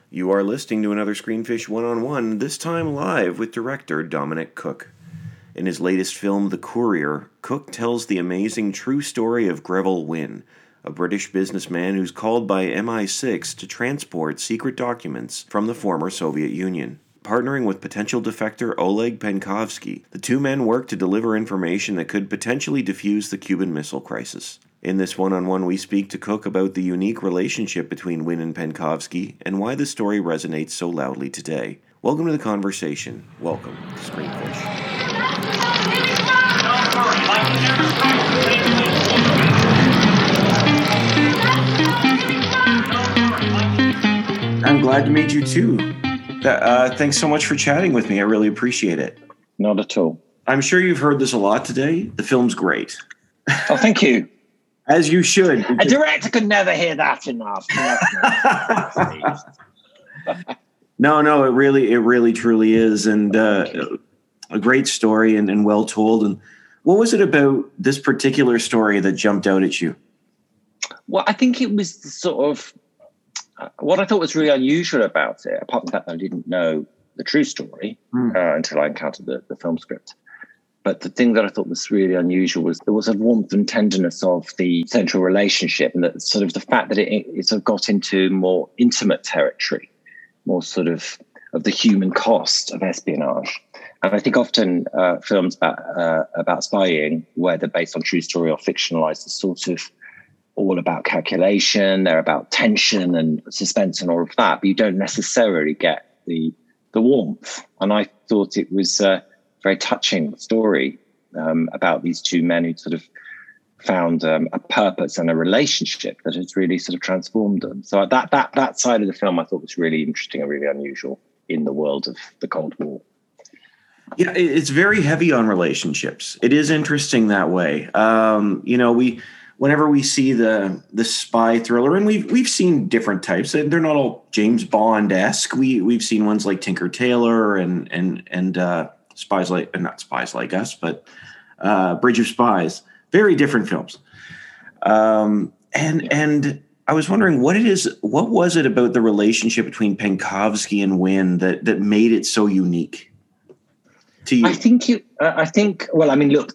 You are listening to another Screenfish One-on-One, this time live with director Dominic Cooke. In his latest film, The Courier, Cooke tells the amazing true story of Greville Wynne, a British businessman who's called by MI6 to transport secret documents from the former Soviet Union. Partnering with potential defector Oleg Penkovsky, the two men work to deliver information that could potentially defuse the Cuban Missile Crisis. In this one-on-one, we speak to Cooke about the unique relationship between Wynne and Penkovsky and why the story resonates so loudly today. Welcome to the conversation. Welcome to Screenfish. I'm glad to meet you too. Thanks so much for chatting with me. I really appreciate it. Not at all. I'm sure you've heard this a lot today. The film's great. Oh, thank you. As you should. A director could never hear that enough. No, it really truly is. And a great story and well told. And what was it about this particular story that jumped out at you? Well, I think it was sort of what I thought was really unusual about it, apart from the fact that I didn't know the true story until I encountered the film script. But the thing that I thought was really unusual was there was a warmth and tenderness of the central relationship, and that sort of the fact that it sort of got into more intimate territory, more sort of the human cost of espionage. And I think often films about spying, whether based on true story or fictionalized, are sort of all about calculation. They're about tension and suspense and all of that, but you don't necessarily get the warmth. And I thought it was very touching story about these two men who sort of found a purpose and a relationship that has really sort of transformed them. So that side of the film I thought was really interesting and really unusual in the world of the Cold War. Yeah, it's very heavy on relationships. It is interesting that way. Whenever we see the spy thriller, and we've seen different types, and they're not all James Bond-esque. We've seen ones like Tinker Tailor and Spies Like, not Spies Like Us, but Bridge of Spies. Very different films. And I was wondering what was it about the relationship between Penkovsky and Wynne that made it so unique to you? I think. Well, I mean, look,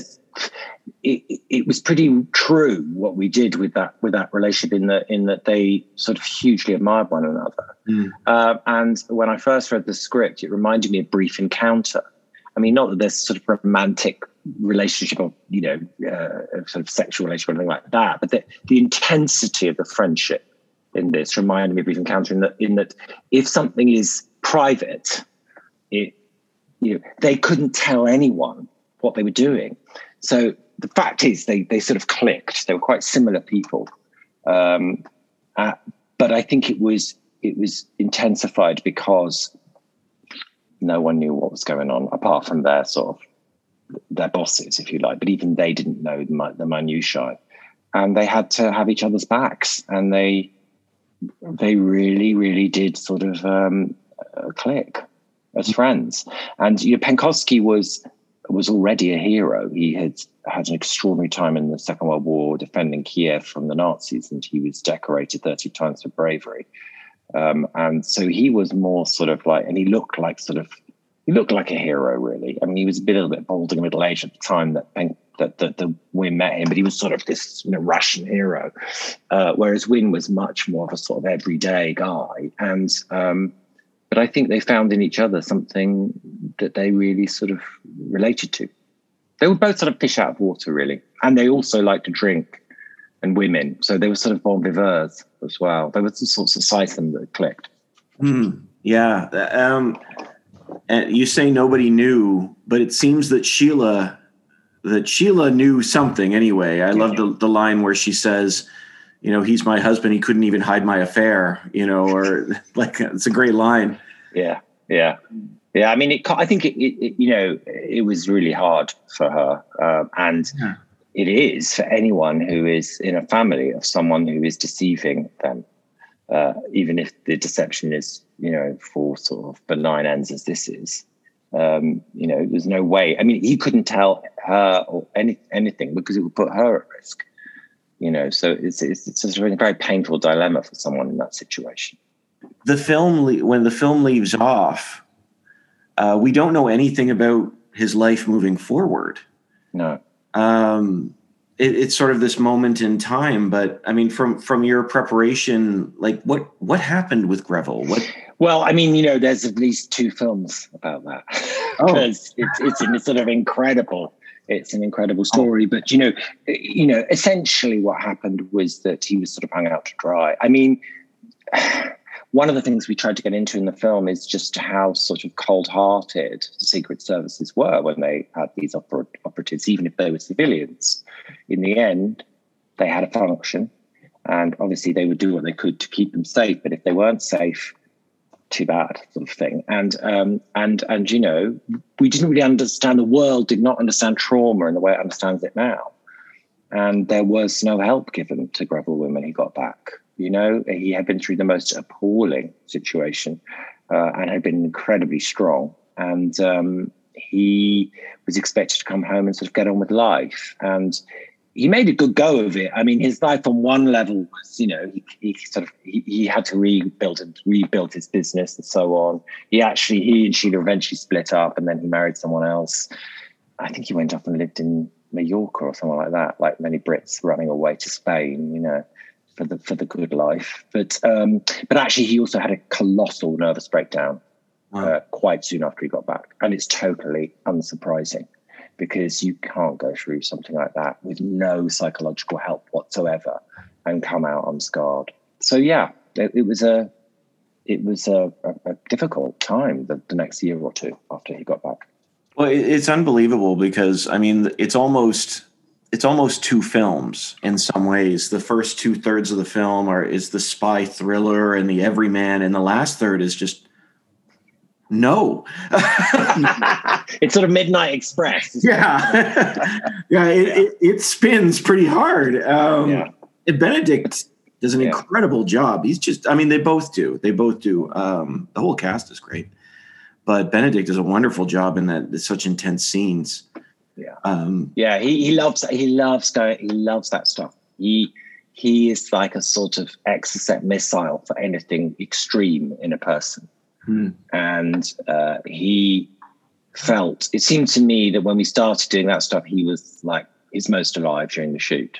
it was pretty true what we did with that relationship in that they sort of hugely admired one another. And when I first read the script, it reminded me of Brief Encounter. I mean, not that there's sort of romantic relationship or, sort of sexual relationship or anything like that, but the intensity of the friendship in this reminded me of Brief Encounter in that if something is private, they couldn't tell anyone what they were doing. So the fact is they sort of clicked. They were quite similar people. But I think it was intensified because no one knew what was going on apart from their bosses, if you like. But even they didn't know the minutiae. And they had to have each other's backs. And they really, really did sort of click as friends. And Penkovsky was already a hero. He had an extraordinary time in the Second World War defending Kiev from the Nazis, and he was decorated 30 times for bravery. And so he was more sort of like, and he looked like a hero, really. I mean, he was a little bit balding and middle-aged at the time that Wynne met him, but he was sort of this Russian hero, whereas Wynne was much more of a sort of everyday guy. And but I think they found in each other something that they really sort of related to. They were both sort of fish out of water, really. And they also liked to drink and women. So they were sort of bon viveurs as well. There were some sorts of sides of them that clicked. Yeah. And you say nobody knew, but it seems that Sheila knew something anyway. I love the line where she says, he's my husband. He couldn't even hide my affair, or like, it's a great line. Yeah. I mean, I think it was really hard for her. And it is for anyone who is in a family of someone who is deceiving them, even if the deception is, for sort of benign ends as this is. There's no way. I mean, he couldn't tell her or anything because it would put her at risk. So it's a very painful dilemma for someone in that situation. when the film leaves off, we don't know anything about his life moving forward. No. It's sort of this moment in time, but I mean, from your preparation, like what happened with Greville? Well, I mean, there's at least 2 films about that because it's sort of incredible. It's an incredible story, but essentially what happened was that he was sort of hung out to dry. I mean, one of the things we tried to get into in the film is just how sort of cold-hearted the Secret Services were when they had these operatives, even if they were civilians. In the end, they had a function, and obviously they would do what they could to keep them safe. But if they weren't safe, too bad, sort of thing. And we didn't really understand. The world did not understand trauma in the way it understands it now, and there was no help given to Greville when he got back. He had been through the most appalling situation and had been incredibly strong. And he was expected to come home and sort of get on with life. And he made a good go of it. I mean, his life on one level was, he had to rebuild his business and so on. He and Sheila eventually split up, and then he married someone else. I think he went off and lived in Mallorca or something like that, like many Brits running away to Spain, for the good life. But actually he also had a colossal nervous breakdown quite soon after he got back. And it's totally unsurprising because you can't go through something like that with no psychological help whatsoever and come out unscarred. So yeah, it was a difficult time the next year or two after he got back. Well, it's unbelievable because, I mean, it's almost 2 films in some ways. The first 2/3 of the film is the spy thriller and the everyman, and the last third is just no. It's sort of Midnight Express. Yeah. It spins pretty hard. And Benedict does an incredible job. He's just, I mean, they both do. The whole cast is great. But Benedict does a wonderful job in that. It's such intense scenes. Yeah. He loves that stuff. He is like a sort of Exocet missile for anything extreme in a person. And he felt, it seemed to me that when we started doing that stuff, he was like his most alive during the shoot.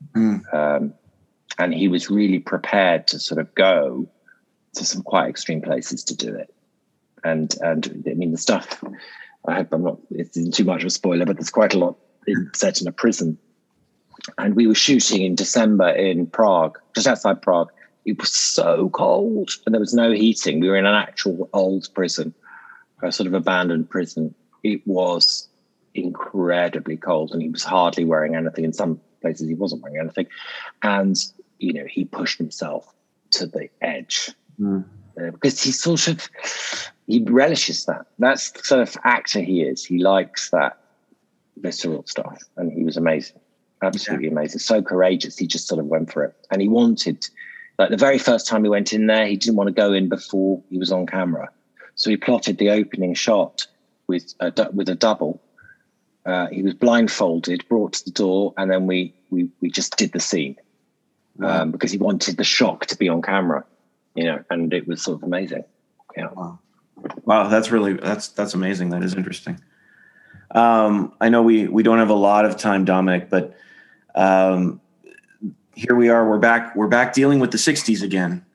And he was really prepared to sort of go to some quite extreme places to do it. And I mean, the stuff, I hope it's too much of a spoiler, but there's quite a lot set in a prison. And we were shooting in December in Prague, just outside Prague. It was so cold and there was no heating. We were in an actual old prison, a sort of abandoned prison. It was incredibly cold and he was hardly wearing anything. In some places he wasn't wearing anything. And, he pushed himself to the edge because he relishes that. That's the sort of actor he is. He likes that visceral stuff, and he was amazing, absolutely amazing. So courageous. He just sort of went for it, and he wanted. Like the very first time he went in there, he didn't want to go in before he was on camera, so he plotted the opening shot with a double. He was blindfolded, brought to the door, and then we just did the scene because he wanted the shock to be on camera, and it was sort of amazing. Yeah. Wow, that's amazing. That is interesting. I know we don't have a lot of time, Dominic, but here we are. We're back dealing with the 60s again.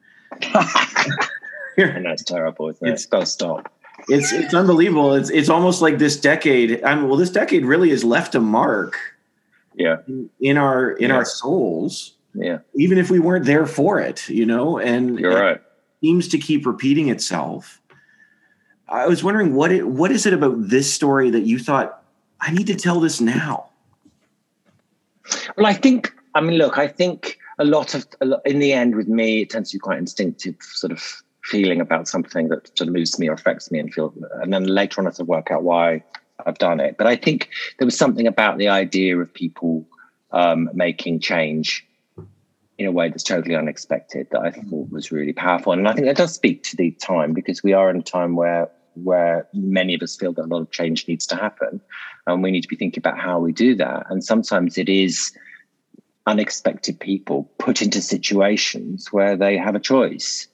And that's terrible, isn't it? It's got to stop. It's unbelievable. It's almost like this decade. This decade really has left a mark. Yeah. In our souls. Yeah. Even if we weren't there for it, and you're right. It seems to keep repeating itself. I was wondering what is it about this story that you thought, I need to tell this now? Well, I think a lot in the end with me, it tends to be quite instinctive sort of feeling about something that sort of moves me or affects me and then later on I have to work out why I've done it. But I think there was something about the idea of people making change in a way that's totally unexpected that I thought was really powerful. And I think that does speak to the time, because we are in a time where many of us feel that a lot of change needs to happen, and we need to be thinking about how we do that. And sometimes it is unexpected people put into situations where they have a choice.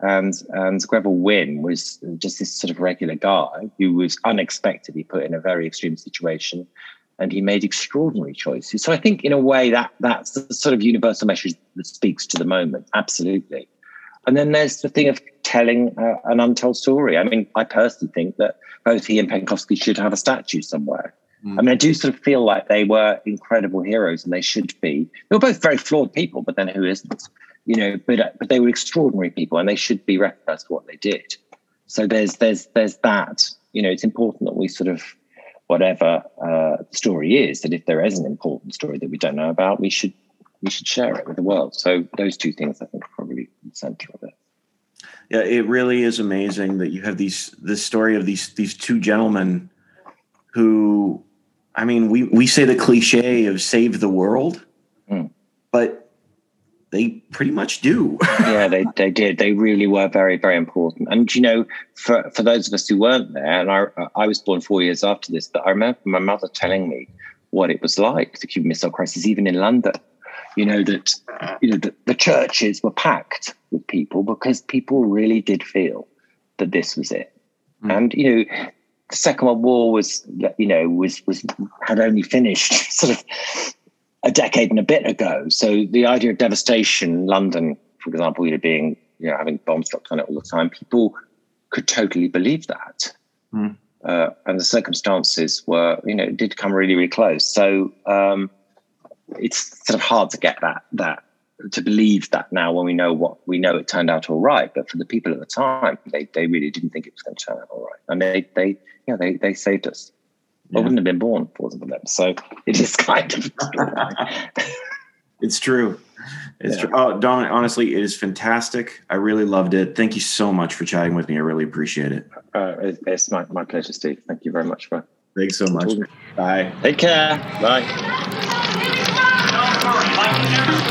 And Greville Wynn was just this sort of regular guy who was unexpectedly put in a very extreme situation, and he made extraordinary choices. So I think, in a way, that's the sort of universal message that speaks to the moment. Absolutely. And then there's the thing of telling an untold story. I mean, I personally think that both he and Penkovsky should have a statue somewhere. I mean, I do sort of feel like they were incredible heroes, and they should be. They were both very flawed people, but then who isn't? But they were extraordinary people, and they should be recognized for what they did. So there's that. It's important that we sort of, whatever the story is, that if there is an important story that we don't know about, we should share it with the world. So those two things, I think, are probably the center of it. Yeah, it really is amazing that you have this story of these two gentlemen who, I mean, we say the cliche of save the world, but they pretty much do. Yeah, they did. They really were very, very important. And, for those of us who weren't there, and I was born 4 years after this, but I remember my mother telling me what it was like, the Cuban Missile Crisis, even in London. That the churches were packed with people because people really did feel that this was it. And, the Second World War was had only finished sort of a decade and a bit ago. So the idea of devastation, London, for example, being, having bombs dropped on it all the time, people could totally believe that. And the circumstances were, did come really, really close. So it's sort of hard to get that to believe that now when we know it turned out all right. But for the people at the time, they really didn't think it was going to turn out all right. And they saved us. I wouldn't have been born if it wasn't for them. So it is kind of It's true. It's true. Oh, Dominic, honestly, it is fantastic. I really loved it. Thank you so much for chatting with me. I really appreciate it. It's my pleasure, Steve. Thank you very much for. Thanks so much. Bye. Take care. Bye.